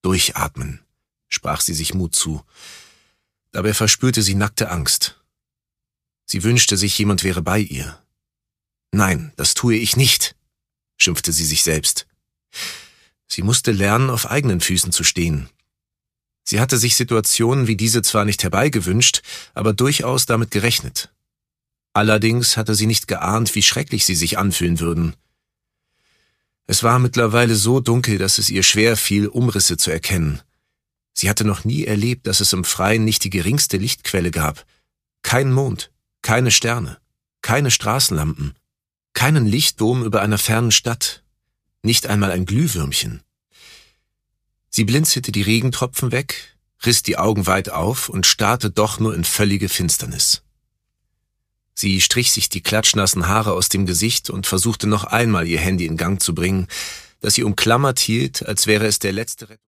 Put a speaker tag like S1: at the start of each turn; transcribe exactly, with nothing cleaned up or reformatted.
S1: Durchatmen, sprach sie sich Mut zu. Dabei verspürte sie nackte Angst. Sie wünschte sich, jemand wäre bei ihr. »Nein, das tue ich nicht«, schimpfte sie sich selbst. Sie musste lernen, auf eigenen Füßen zu stehen. Sie hatte sich Situationen wie diese zwar nicht herbeigewünscht, aber durchaus damit gerechnet. Allerdings hatte sie nicht geahnt, wie schrecklich sie sich anfühlen würden. Es war mittlerweile so dunkel, dass es ihr schwer fiel, Umrisse zu erkennen. Sie hatte noch nie erlebt, dass es im Freien nicht die geringste Lichtquelle gab. Kein Mond, keine Sterne, keine Straßenlampen, keinen Lichtdom über einer fernen Stadt, nicht einmal ein Glühwürmchen. Sie blinzelte die Regentropfen weg, riss die Augen weit auf und starrte doch nur in völlige Finsternis. Sie strich sich die klatschnassen Haare aus dem Gesicht und versuchte noch einmal ihr Handy in Gang zu bringen, das sie umklammert hielt, als wäre es der letzte Retter.